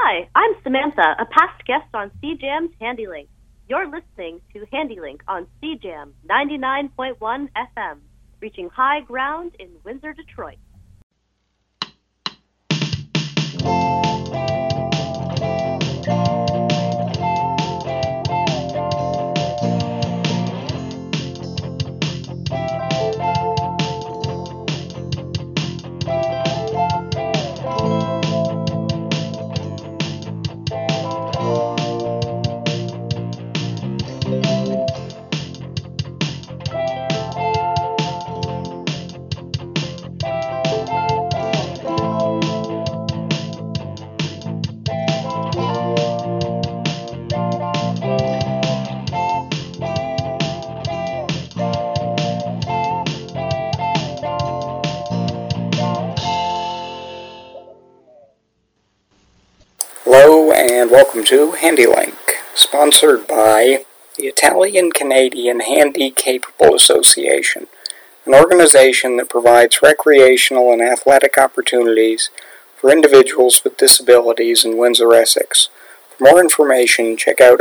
Hi, I'm Samantha, a past guest on CJAM's HandyLink. You're listening to HandyLink on CJAM 99.1 FM, reaching high ground in Windsor, Detroit. Hello and welcome to HandyLink, sponsored by the Italian-Canadian Handy Capable Association, an organization that provides recreational and athletic opportunities for individuals with disabilities in Windsor, Essex. For more information, check out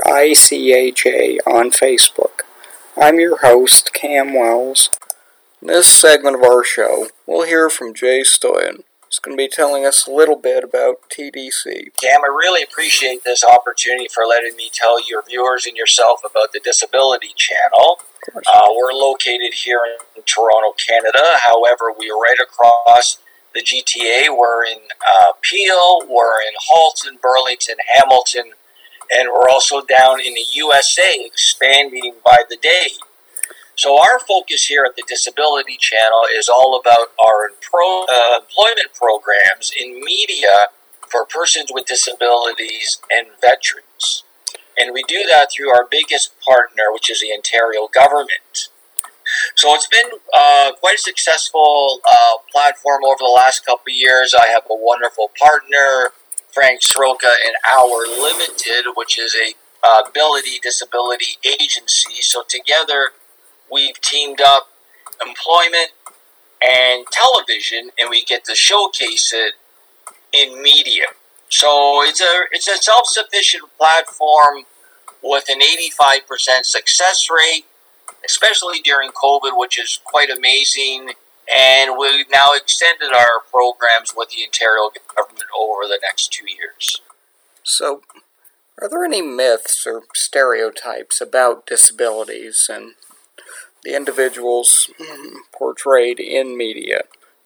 ICHA on Facebook. I'm your host, Cam Wells. In this segment of our show, we'll hear from Jay Stoyan. He's going to be telling us a little bit about TDC. Cam, I really appreciate this opportunity for letting me tell your viewers and yourself about the Disability Channel. We're located here in Toronto, Canada. However, we are right across the GTA. We're in Peel, we're in Halton, Burlington, Hamilton, and we're also down in the USA, expanding by the day. So our focus here at the Disability Channel is all about our employment programs in media for persons with disabilities and veterans. And we do that through our biggest partner, which is the Ontario government. So it's been quite a successful platform over the last couple of years. I have a wonderful partner, Frank Sroka, and Our Limited, which is a ability disability agency. So together, we've teamed up employment and television, and we get to showcase it in media. So it's a self-sufficient platform with an 85% success rate, especially during COVID, which is quite amazing. And we've now extended our programs with the Ontario government over the next 2 years. So, are there any myths or stereotypes about disabilities and the individuals portrayed in media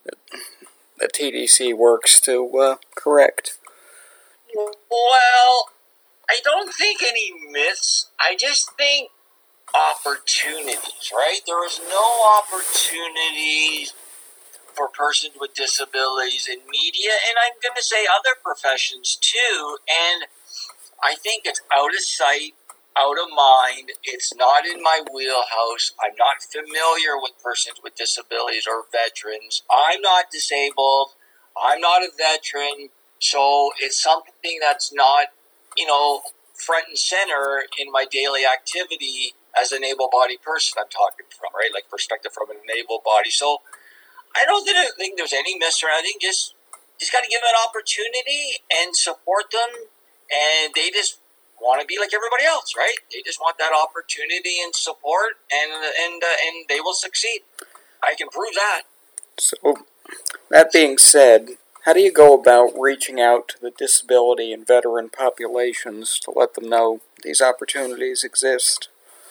that TDC works to correct? Well, I don't think any myths. I just think opportunities, right? There is no opportunities for persons with disabilities in media, and I'm going to say other professions too, and I think it's out of sight, out of mind. It's not in my wheelhouse. I'm not familiar with persons with disabilities or veterans. I'm not disabled. I'm not a veteran. So it's something that's not, front and center in my daily activity as an able-bodied person I'm talking from, right? Like perspective from an able body. So I don't think there's any myths around. I think just got to give them an opportunity and support them. And they just want to be like everybody else, right? They just want that opportunity and support, and they will succeed. I can prove that. So, that being said, how do you go about reaching out to the disability and veteran populations to let them know these opportunities exist?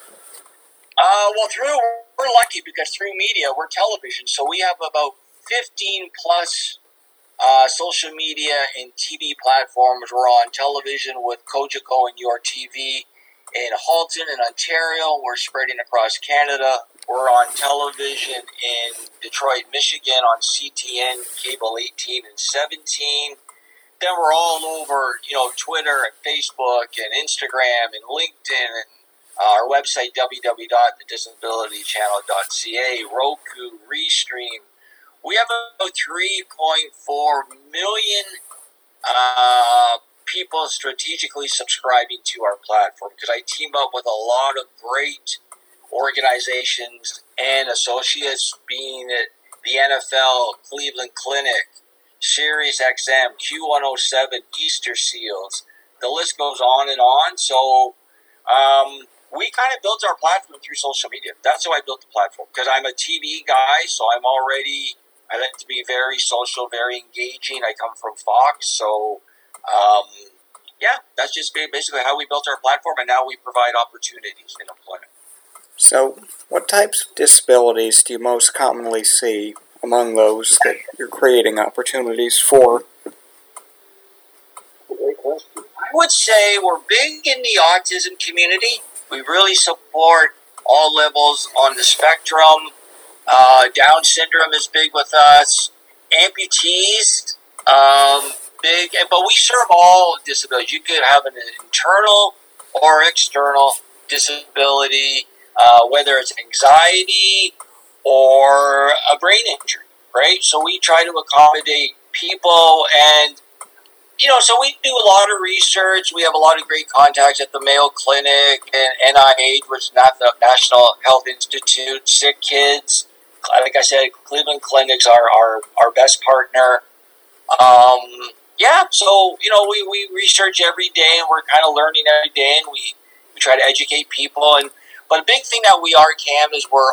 We're lucky because through media, we're television, so we have about 15 plus social media and TV platforms. We're on television with Cogeco and URTV in Halton in Ontario. We're spreading across Canada. We're on television in Detroit, Michigan on CTN, Cable 18 and 17. Then we're all over, Twitter and Facebook and Instagram and LinkedIn and our website, www.thedisabilitychannel.ca, Roku, Restream. We have about 3.4 million people strategically subscribing to our platform because I team up with a lot of great organizations and associates, being it the NFL, Cleveland Clinic, Sirius XM, Q107, Easter Seals. The list goes on and on. So we kind of built our platform through social media. That's how I built the platform, because I'm a TV guy, so I like to be very social, very engaging. I come from Fox, so that's just basically how we built our platform, and now we provide opportunities in employment. So, what types of disabilities do you most commonly see among those that you're creating opportunities for? Great question. I would say we're big in the autism community. We really support all levels on the spectrum. Down syndrome is big with us. Amputees, big. But we serve all disabilities. You could have an internal or external disability, whether it's anxiety or a brain injury, right? So we try to accommodate people, and so we do a lot of research. We have a lot of great contacts at the Mayo Clinic and NIH, which is not the National Health Institute, Sick Kids. Like I said, Cleveland Clinic's our best partner. So we research every day, and we're kind of learning every day, and we try to educate people. But a big thing that we are, Cam, is we're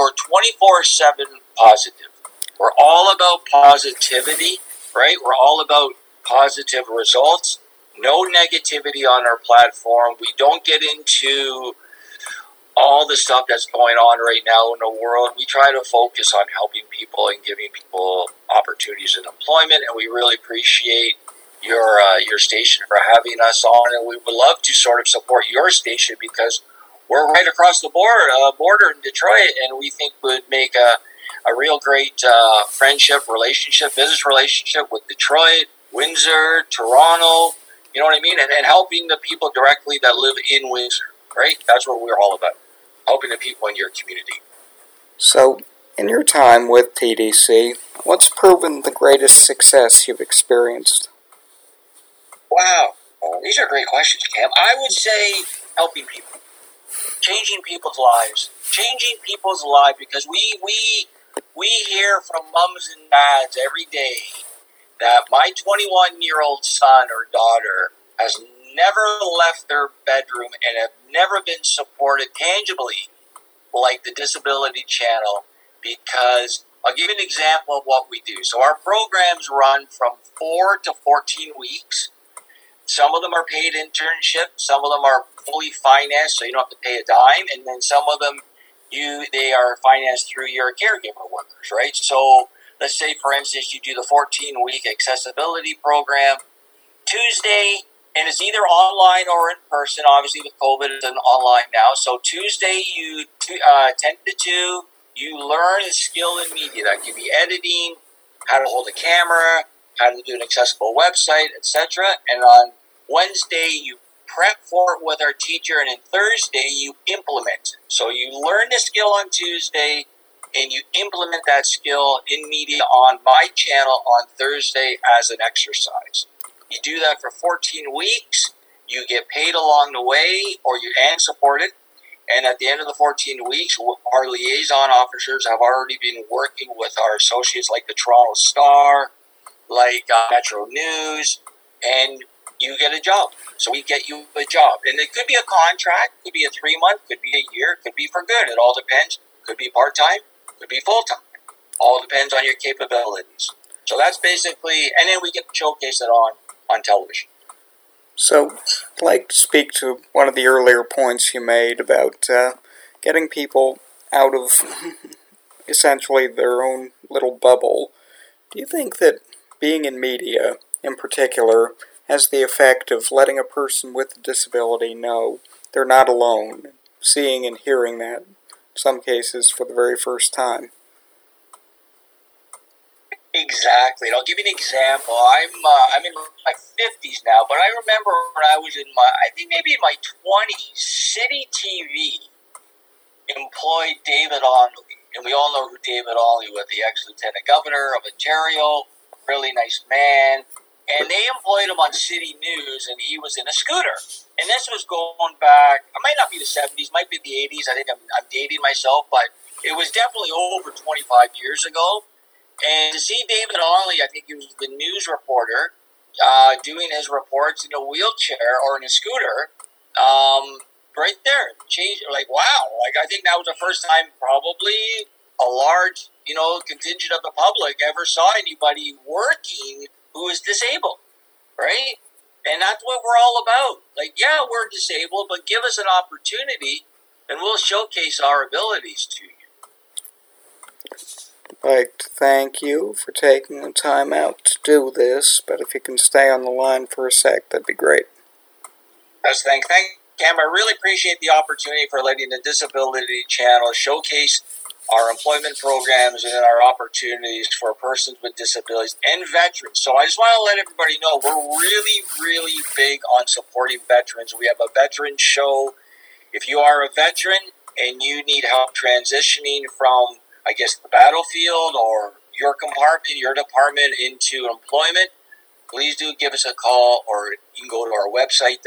24/7 positive. We're all about positivity, right? We're all about positive results. No negativity on our platform. We don't get into all the stuff that's going on right now in the world. We try to focus on helping people and giving people opportunities in employment, and we really appreciate your station for having us on, and we would love to sort of support your station, because we're right across the border in Detroit, and we think would make a real great friendship, relationship, business relationship with Detroit, Windsor, Toronto, you know what I mean? And helping the people directly that live in Windsor, right? That's what we're all about, helping the people in your community. So, in your time with TDC, what's proven the greatest success you've experienced? Wow. These are great questions, Cam. I would say helping people, changing people's lives, because we hear from moms and dads every day that my 21-year-old son or daughter has never left their bedroom and have never been supported tangibly like the Disability Channel, because I'll give you an example of what we do. So our programs run from 4 to 14 weeks. Some of them are paid internships, some of them are fully financed, so you don't have to pay a dime, and then some of them they are financed through your caregiver workers, right? So let's say, for instance, you do the 14-week accessibility program Tuesday, and it's either online or in person. Obviously, with COVID, it's online now. So Tuesday, 10 to 2, you learn a skill in media. That can be editing, how to hold a camera, how to do an accessible website, etc. And on Wednesday, you prep for it with our teacher, and then Thursday, you implement. So you learn the skill on Tuesday, and you implement that skill in media on my channel on Thursday as an exercise. You do that for 14 weeks. You get paid along the way, and supported. And at the end of the 14 weeks, our liaison officers have already been working with our associates like the Toronto Star, like Metro News, and you get a job. So we get you a job. And it could be a contract, could be a 3-month, could be a year, could be for good. It all depends. Could be part-time, could be full-time. All depends on your capabilities. So that's basically, and then we get to showcase it on television. So, I'd like to speak to one of the earlier points you made about getting people out of essentially their own little bubble. Do you think that being in media, in particular, has the effect of letting a person with a disability know they're not alone, seeing and hearing that, in some cases, for the very first time? Exactly. And I'll give you an example. I'm in my 50s now, but I remember when I was in maybe in my 20s, City TV employed David Onley. And we all know who David Onley was, the ex-lieutenant governor of Ontario, really nice man. And they employed him on City News, and he was in a scooter. And this was going back, it might not be the 70s, might be the 80s. I think I'm dating myself, but it was definitely over 25 years ago. And to see David Onley, I think he was the news reporter, doing his reports in a wheelchair or in a scooter, right there, change. Like, wow! Like, I think that was the first time probably a large, contingent of the public ever saw anybody working who is disabled, right? And that's what we're all about. Like, yeah, we're disabled, but give us an opportunity, and we'll showcase our abilities to you. I'd like to thank you for taking the time out to do this, but if you can stay on the line for a sec, that'd be great. Yes, thank Cam. I really appreciate the opportunity for letting the Disability Channel showcase our employment programs and our opportunities for persons with disabilities and veterans. So I just want to let everybody know we're really, really big on supporting veterans. We have a veteran show. If you are a veteran and you need help transitioning from, I guess, the battlefield or your compartment, your department into employment, please do give us a call, or you can go to our website,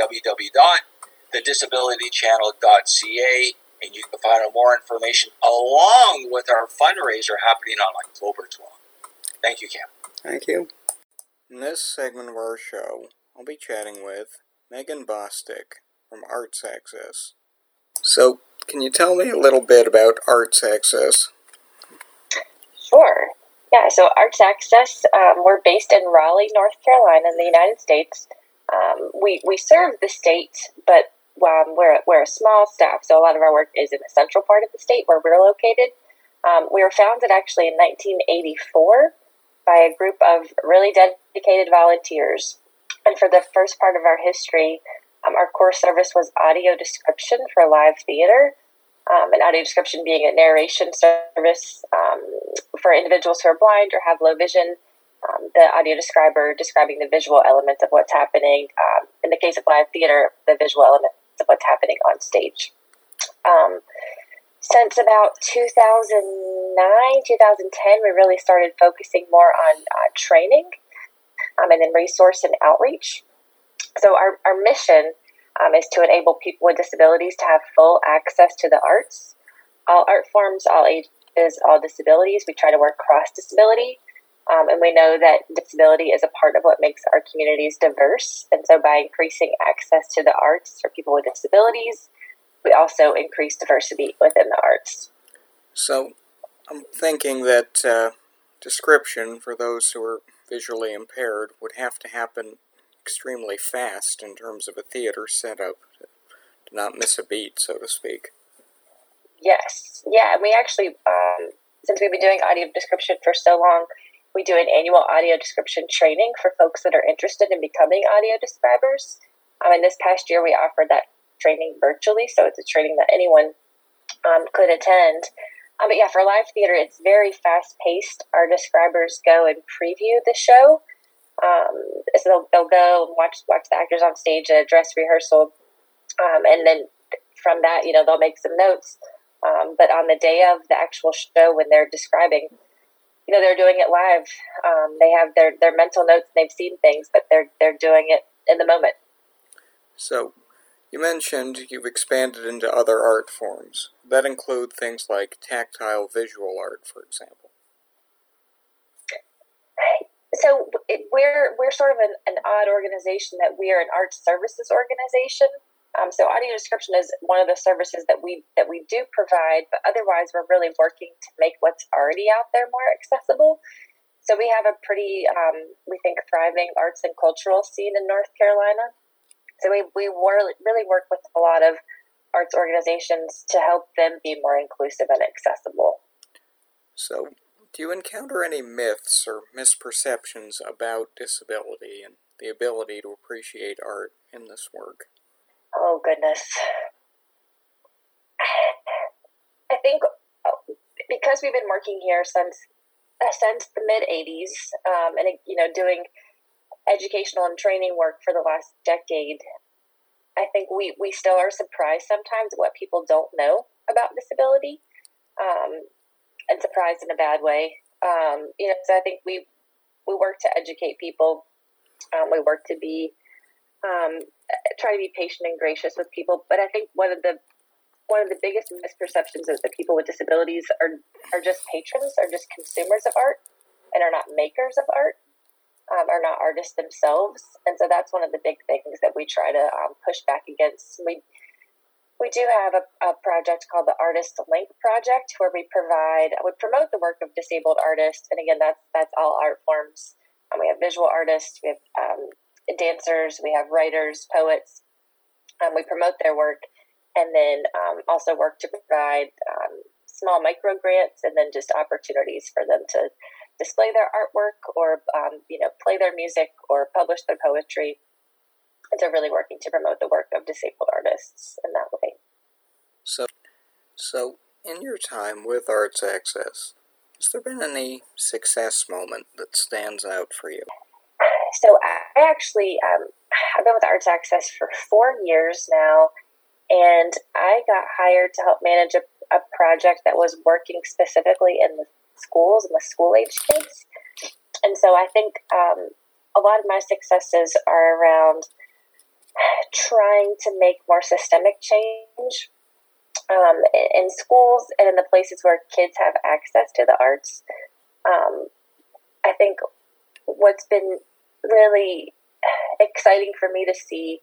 www.thedisabilitychannel.ca, and you can find out more information along with our fundraiser happening on October 12th. Thank you, Cam. Thank you. In this segment of our show, I'll be chatting with Megan Bostic from Arts Access. So, can you tell me a little bit about Arts Access? Sure. Yeah, so Arts Access, we're based in Raleigh, North Carolina, in the United States. We serve the state, but we're a small staff, so a lot of our work is in the central part of the state where we're located. We were founded actually in 1984 by a group of really dedicated volunteers. And for the first part of our history, our core service was audio description for live theater. And audio description being a narration service for individuals who are blind or have low vision. The audio describer describing the visual elements of what's happening. In the case of live theater, the visual elements of what's happening on stage. Since about 2009, 2010, we really started focusing more on training and then resource and outreach. So our mission is to enable people with disabilities to have full access to the arts. All art forms, all ages, all disabilities. We try to work cross-disability, and we know that disability is a part of what makes our communities diverse. And so by increasing access to the arts for people with disabilities, we also increase diversity within the arts. So, I'm thinking that description for those who are visually impaired would have to happen extremely fast in terms of a theater setup to not miss a beat, so to speak. Yes. Yeah, and we actually, since we've been doing audio description for so long, we do an annual audio description training for folks that are interested in becoming audio describers. And this past year, we offered that training virtually, so it's a training that anyone could attend. But yeah, for live theater, it's very fast-paced. Our describers go and preview the show. So they'll go and watch the actors on stage at a dress rehearsal, and then from that, they'll make some notes. But on the day of the actual show, when they're describing, they're doing it live. They have their mental notes. And they've seen things, but they're doing it in the moment. So, you mentioned you've expanded into other art forms. That include things like tactile visual art, for example. So we're sort of an odd organization that we are an arts services organization. So audio description is one of the services that we do provide, but otherwise we're really working to make what's already out there more accessible. So we have a pretty, we think, thriving arts and cultural scene in North Carolina. So we really work with a lot of arts organizations to help them be more inclusive and accessible. So, do you encounter any myths or misperceptions about disability and the ability to appreciate art in this work? Oh, goodness. I think because we've been working here since the mid-'80s, and doing educational and training work for the last decade, I think we still are surprised sometimes at what people don't know about disability, and surprised in a bad way. So I think we work to educate people. We work to be try to be patient and gracious with people. But I think one of the biggest misperceptions is that people with disabilities are just patrons, are just consumers of art. and are not makers of art, are not artists themselves. And so that's one of the big things that we try to push back against. We do have a project called the Artist Link Project, where we promote the work of disabled artists. And again, that's all art forms. We have visual artists, we have dancers, we have writers, poets. We promote their work, and then also work to provide small micro grants, and then just opportunities for them to display their artwork, or play their music, or publish their poetry. And so really working to promote the work of disabled artists in that way. So in your time with Arts Access, has there been any success moment that stands out for you? So I actually, I've been with Arts Access for 4 years now, and I got hired to help manage a project that was working specifically in the schools and the school-age kids. And so I think a lot of my successes are around trying to make more systemic change in schools and in the places where kids have access to the arts. I think what's been really exciting for me to see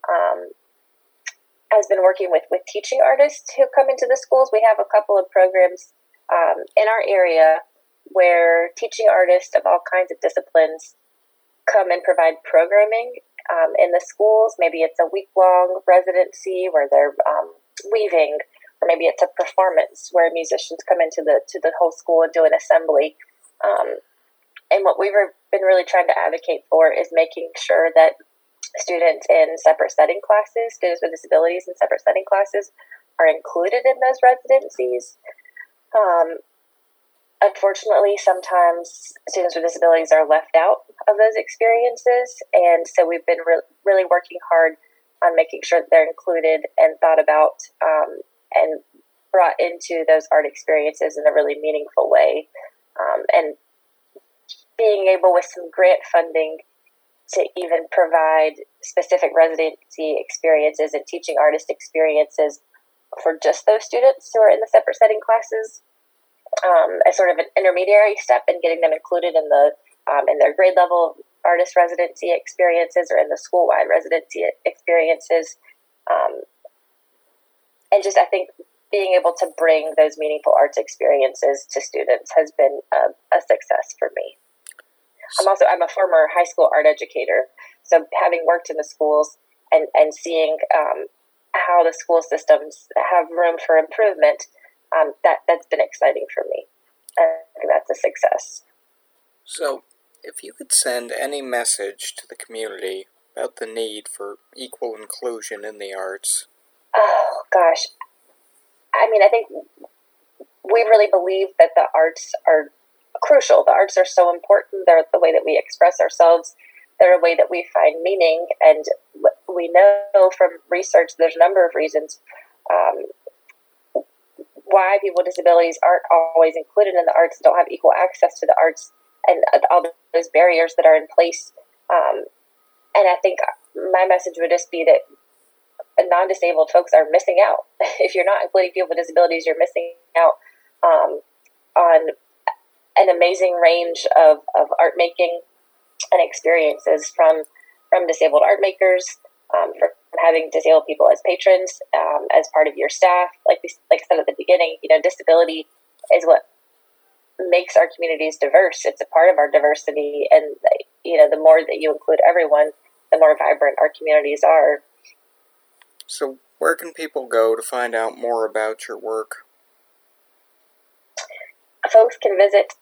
has been working with teaching artists who come into the schools. We have a couple of programs in our area where teaching artists of all kinds of disciplines come and provide programming in the schools. Maybe it's a week-long residency where they're weaving, or maybe it's a performance where musicians come into the whole school and do an assembly. And what we've been really trying to advocate for is making sure that students in separate setting classes, students with disabilities in separate setting classes, are included in those residencies. Unfortunately, sometimes students with disabilities are left out of those experiences, and so we've been really working hard on making sure that they're included and thought about and brought into those art experiences in a really meaningful way. And being able, with some grant funding, to even provide specific residency experiences and teaching artist experiences for just those students who are in the separate setting classes, as sort of an intermediary step in getting them included in their grade level artist residency experiences, or in the school-wide residency experiences. And just, I think, being able to bring those meaningful arts experiences to students has been a success for me. I'm a former high school art educator, so having worked in the schools and seeing how the school systems have room for improvement, that's been exciting for me. I think that's a success. So, if you could send any message to the community about the need for equal inclusion in the arts. Oh, gosh. I mean, I think we really believe that the arts are crucial. The arts are so important. They're the way that we express ourselves. They're a way that we find meaning. And we know from research there's a number of reasons why people with disabilities aren't always included in the arts, don't have equal access to the arts, and all those barriers that are in place. And I think my message would just be that non-disabled folks are missing out. If you're not including people with disabilities, you're missing out on an amazing range of art making and experiences from disabled art makers, from having disabled people as patrons, as part of your staff. Like I said at the beginning, disability is what makes our communities diverse. It's a part of our diversity, and the more that you include everyone, the more vibrant our communities are. So where can people go to find out more about your work? Folks can visit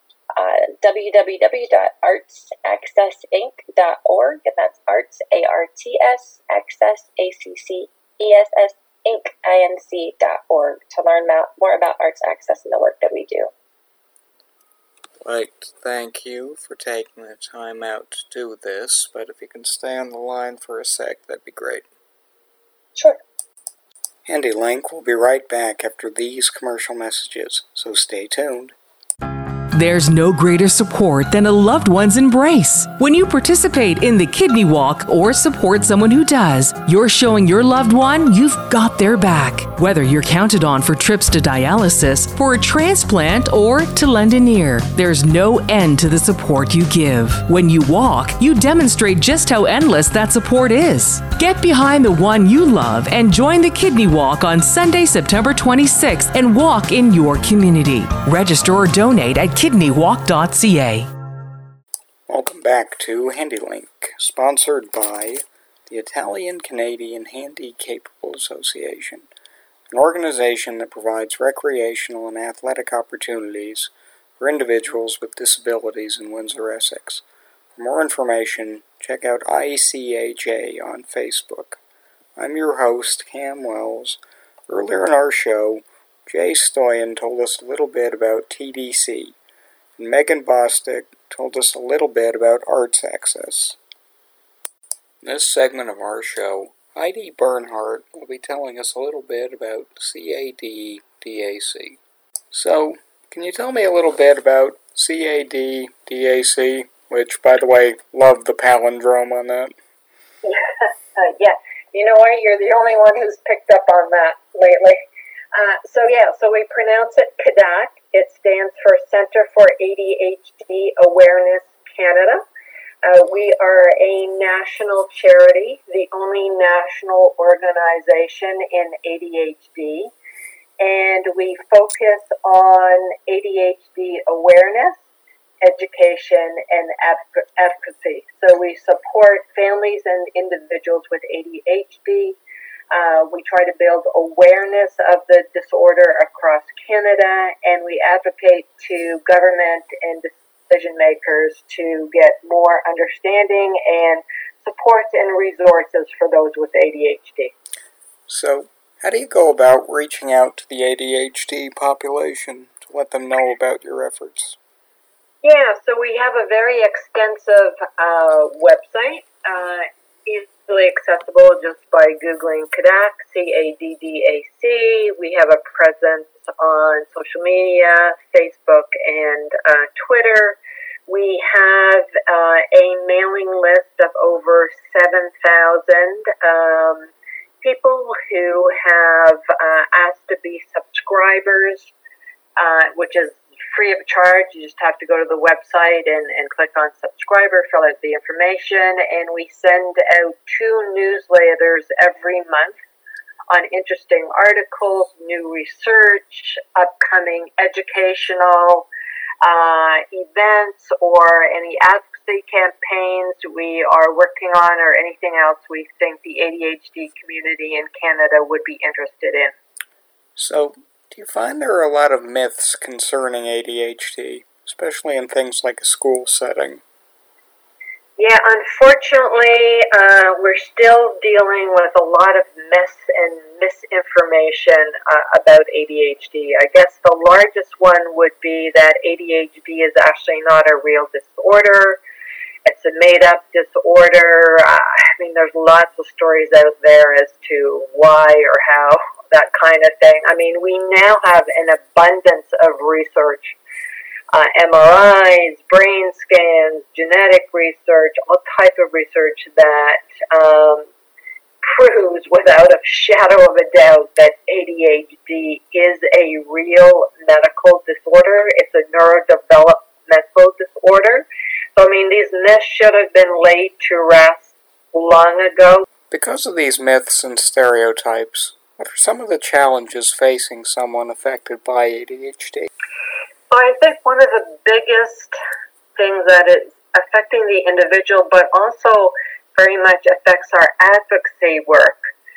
www.artsaccessinc.org, and that's arts, ARTS, access, ACCESS, Inc.org, to learn more about Arts Access and the work that we do. I'd like to thank you for taking the time out to do this, but if you can stay on the line for a sec, that'd be great. Sure. HandyLink will be right back after these commercial messages, so stay tuned. There's no greater support than a loved one's embrace. When you participate in the Kidney Walk or support someone who does, you're showing your loved one you've got their back. Whether you're counted on for trips to dialysis, for a transplant, or to lend an ear, there's no end to the support you give. When you walk, you demonstrate just how endless that support is. Get behind the one you love and join the Kidney Walk on Sunday, September 26th and walk in your community. Register or donate at kidneywalk.ca. Welcome back to HandyLink, sponsored by the Italian-Canadian Handi-Capable Association, an organization that provides recreational and athletic opportunities for individuals with disabilities in Windsor, Essex. For more information, check out ICHA on Facebook. I'm your host, Cam Wells. Earlier in our show, Jay Stoyan told us a little bit about TDC, and Megan Bostic told us a little bit about Arts Access. In this segment of our show, Heidi Bernhardt will be telling us a little bit about CAD-DAC. So, can you tell me a little bit about CAD-DAC, which, by the way, love the palindrome on that? Yeah, you know what? You're the only one who's picked up on that lately. So we pronounce it CADAC. It stands for Center for ADHD Awareness Canada. We are a national charity, the only national organization in ADHD, and we focus on ADHD awareness, education, and advocacy. So we support families and individuals with ADHD. We try to build awareness of the disorder across Canada, and we advocate to government and decision makers to get more understanding and support and resources for those with ADHD. So, how do you go about reaching out to the ADHD population to let them know about your efforts? Yeah, so we have a very extensive website, easily accessible just by Googling CADAC, C-A-D-D-A-C. We have a presence on social media, Facebook and Twitter. We have a mailing list of over 7,000 people who have asked to be subscribers, which is free of charge. You just have to go to the website and click on subscriber, fill out the information, and we send out 2 newsletters every month on interesting articles, new research, upcoming educational events, or any advocacy campaigns we are working on, or anything else we think the ADHD community in Canada would be interested in. So, do you find there are a lot of myths concerning ADHD, especially in things like a school setting? Yeah, unfortunately, we're still dealing with a lot of myths and misinformation about ADHD. I guess the largest one would be that ADHD is actually not a real disorder. It's a made-up disorder. I mean, there's lots of stories out there as to why or how, that kind of thing. I mean, we now have an abundance of research, MRIs, brain scans, genetic research, all type of research that proves without a shadow of a doubt that ADHD is a real medical disorder. It's a neurodevelopmental disorder. So, I mean, these myths should have been laid to rest long ago. Because of these myths and stereotypes, what are some of the challenges facing someone affected by ADHD? Well, I think one of the biggest things that is affecting the individual, but also very much affects our advocacy work,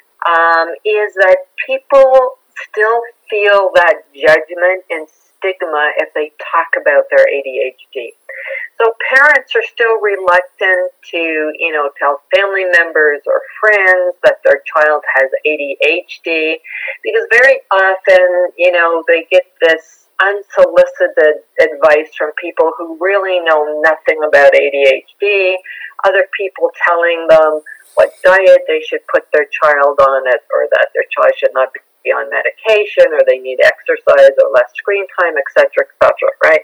is that people still feel that judgment and stigma if they talk about their ADHD. So parents are still reluctant to, tell family members or friends that their child has ADHD, because very often, they get this unsolicited advice from people who really know nothing about ADHD, other people telling them what diet they should put their child on it, or that their child should not be on medication, or they need exercise or less screen time, etc., right?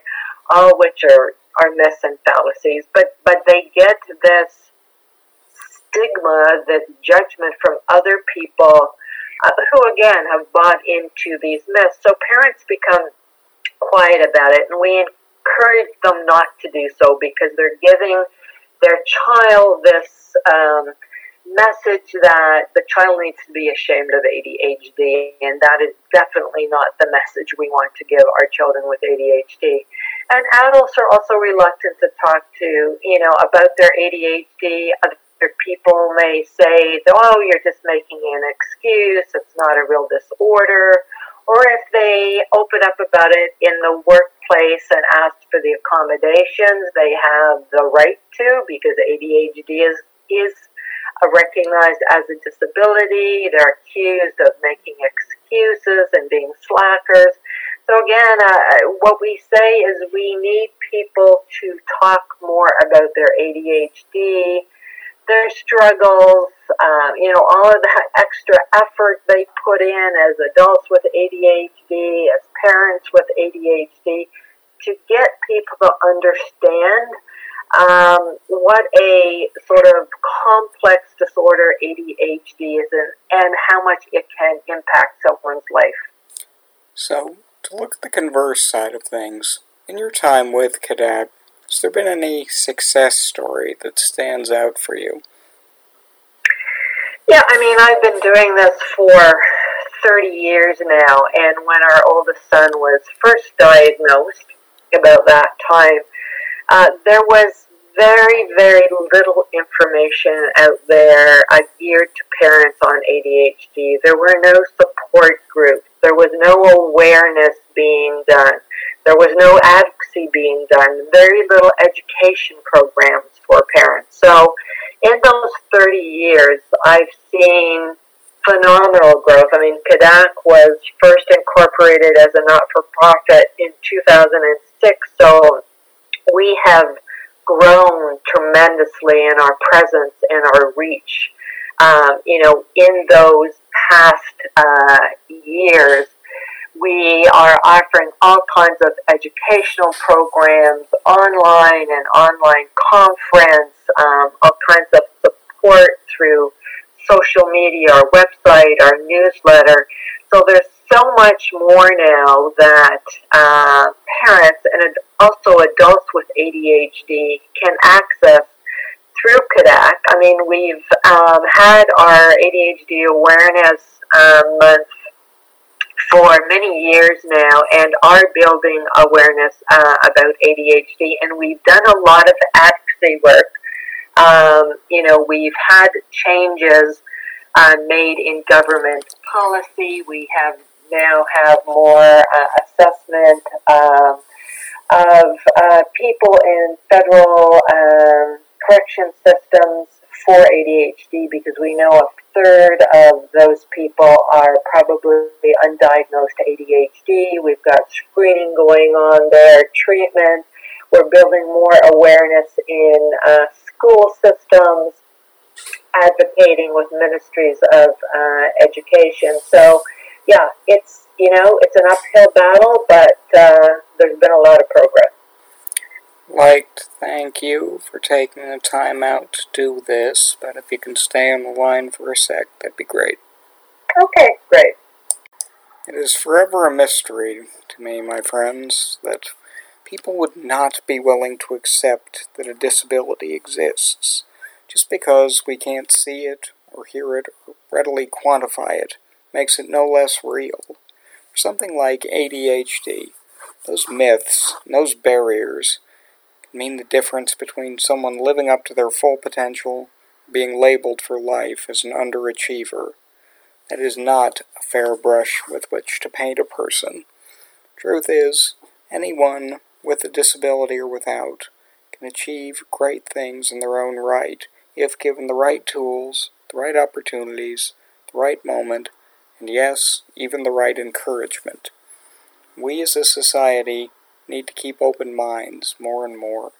all which are myths and fallacies, but they get this stigma, this judgment from other people who, again, have bought into these myths. So parents become quiet about it, and we encourage them not to do so because they're giving their child this message that the child needs to be ashamed of ADHD, and that is definitely not the message we want to give our children with ADHD. And adults are also reluctant to talk to, about their ADHD. Other people may say, oh, you're just making an excuse, it's not a real disorder. Or if they open up about it in the workplace and ask for the accommodations, they have the right to, because ADHD is recognized as a disability. They're accused of making excuses and being slackers. So again, what we say is we need people to talk more about their ADHD, their struggles, all of that extra effort they put in as adults with ADHD, as parents with ADHD, to get people to understand what a sort of complex disorder ADHD is and how much it can impact someone's life. So, to look at the converse side of things, in your time with CADAC, has there been any success story that stands out for you? Yeah, I've been doing this for 30 years now, and when our oldest son was first diagnosed, about that time, there was very, very little information out there geared to parents on ADHD. There were no support groups. There was no awareness being done. There was no advocacy being done. Very little education programs for parents. So in those 30 years, I've seen phenomenal growth. CADAC was first incorporated as a not-for-profit in 2006, so we have grown tremendously in our presence and our reach. In those past years, we are offering all kinds of educational programs, online and online conference, all kinds of support through social media, our website, our newsletter. So there's so much more now that parents and also adults with ADHD can access through CADAC. We've had our ADHD Awareness Month for many years now and are building awareness about ADHD, and we've done a lot of advocacy work. We've had changes made in government policy. We now have more assessment of people in federal correction systems for ADHD, because we know a third of those people are probably undiagnosed ADHD. We've got screening going on there, treatment. We're building more awareness in school systems, advocating with ministries of education. So, yeah, it's an uphill battle, but there's been a lot of progress. Like to thank you for taking the time out to do this, but if you can stay on the line for a sec, that'd be great. Okay, great. It is forever a mystery to me, my friends, that people would not be willing to accept that a disability exists. Just because we can't see it, or hear it, or readily quantify it, makes it no less real. For something like ADHD, those myths, those barriers, mean the difference between someone living up to their full potential and being labeled for life as an underachiever. That is not a fair brush with which to paint a person. Truth is, anyone, with a disability or without, can achieve great things in their own right if given the right tools, the right opportunities, the right moment, and yes, even the right encouragement. We as a society need to keep open minds more and more.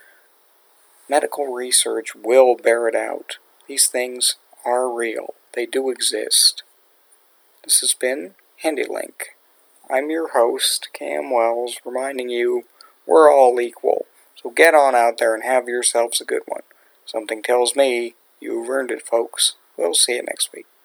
Medical research will bear it out. These things are real. They do exist. This has been HandyLink. I'm your host, Cam Wells, reminding you, We're all equal. So get on out there and have yourselves a good one. Something tells me you've earned it, folks. We'll see you next week.